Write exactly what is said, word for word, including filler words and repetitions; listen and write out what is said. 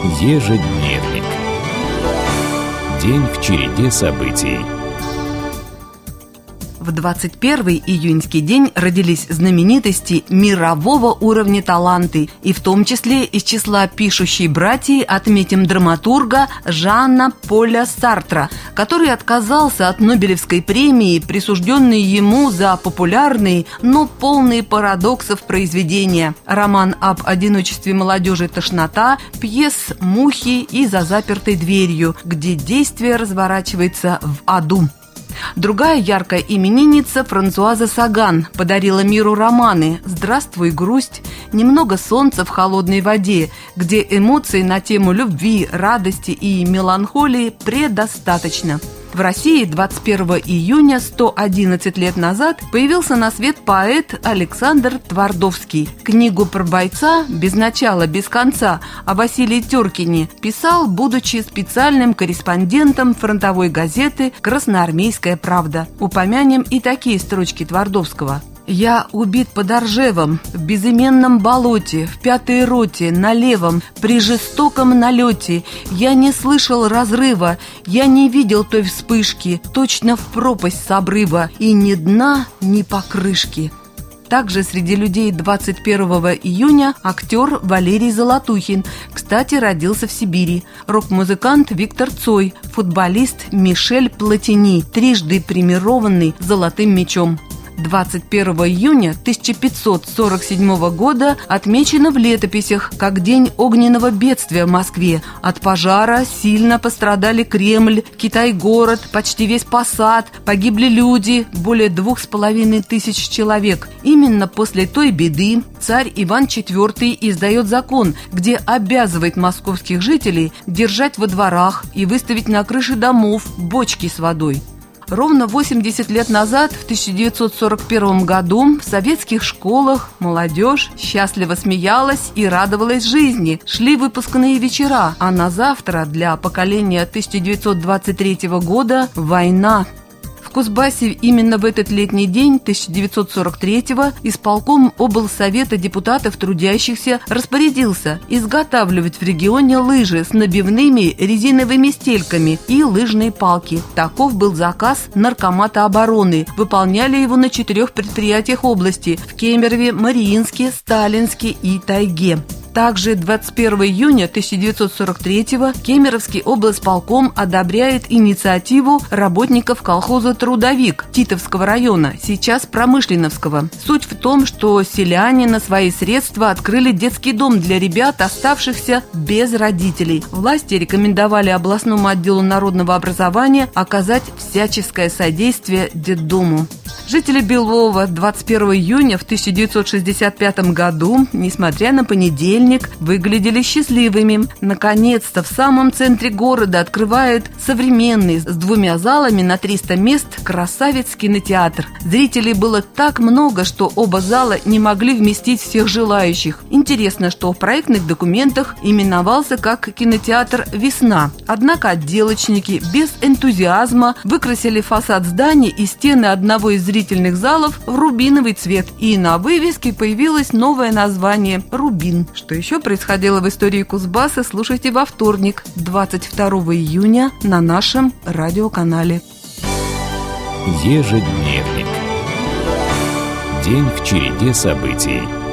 Ежедневник. День в череде событий. В двадцать первый июньский день родились знаменитости мирового уровня таланты, и в том числе из числа пишущей братьи отметим драматурга Жана Поля Сартра, который отказался от Нобелевской премии, присужденной ему за популярные, но полные парадоксов произведения. Роман об одиночестве молодежи «Тошнота», пьес «Мухи» и «За запертой дверью», где действие разворачивается в аду. Другая яркая именинница Франсуаза Саган подарила миру романы «Здравствуй, грусть», «Немного солнца в холодной воде», где эмоций на тему любви, радости и меланхолии предостаточно. В России двадцать первого июня сто одиннадцать лет назад появился на свет поэт Александр Твардовский. Книгу про бойца «Без начала, без конца» о Василии Теркине писал, будучи специальным корреспондентом фронтовой газеты «Красноармейская правда». Упомянем и такие строчки Твардовского. «Я убит под Оржевом, в безыменном болоте, в пятой роте, на левом, при жестоком налете. Я не слышал разрыва, я не видел той вспышки, точно в пропасть с обрыва, и ни дна, ни покрышки». Также среди людей двадцать первого июня актер Валерий Золотухин, кстати, родился в Сибири. Рок-музыкант Виктор Цой, футболист Мишель Платини, трижды премированный золотым мячом. двадцать первого июня тысяча пятьсот сорок седьмого года отмечено в летописях как день огненного бедствия в Москве. От пожара сильно пострадали Кремль, Китай-город, почти весь Посад, погибли люди, более двух с половиной тысяч человек. Именно после той беды царь Иван четвёртый издает закон, где обязывает московских жителей держать во дворах и выставить на крыше домов бочки с водой. Ровно восемьдесят лет назад, в тысяча девятьсот сорок первом году, в советских школах молодежь счастливо смеялась и радовалась жизни. Шли выпускные вечера, а на завтра для поколения тысяча девятьсот двадцать третьего года война. В Кузбассе именно в этот летний день тысяча девятьсот сорок третьего исполком облсовета депутатов трудящихся распорядился изготавливать в регионе лыжи с набивными резиновыми стельками и лыжные палки. Таков был заказ Наркомата обороны. Выполняли его на четырех предприятиях области – в Кемерове, Мариинске, Сталинске и Тайге. Также двадцать первого июня тысяча девятьсот сорок третьего Кемеровский облсполком одобряет инициативу работников колхоза «Трудовик» Титовского района, сейчас Промышленновского. Суть в том, что селяне на свои средства открыли детский дом для ребят, оставшихся без родителей. Власти рекомендовали областному отделу народного образования оказать всяческое содействие детдому. Жители Белова двадцать первого июня в тысяча девятьсот шестьдесят пятом году, несмотря на понедельник, выглядели счастливыми. Наконец-то в самом центре города открывает современный с двумя залами на триста мест красавец кинотеатр. Зрителей было так много, что оба зала не могли вместить всех желающих. Интересно, что в проектных документах именовался как кинотеатр «Весна». Однако отделочники без энтузиазма выкрасили фасад здания и стены одного из зрительных залов в рубиновый цвет, и на вывеске появилось новое название «Рубин». Что еще происходило в истории Кузбасса, слушайте во вторник, двадцать второго июня, на нашем радиоканале. Ежедневник. День в череде событий.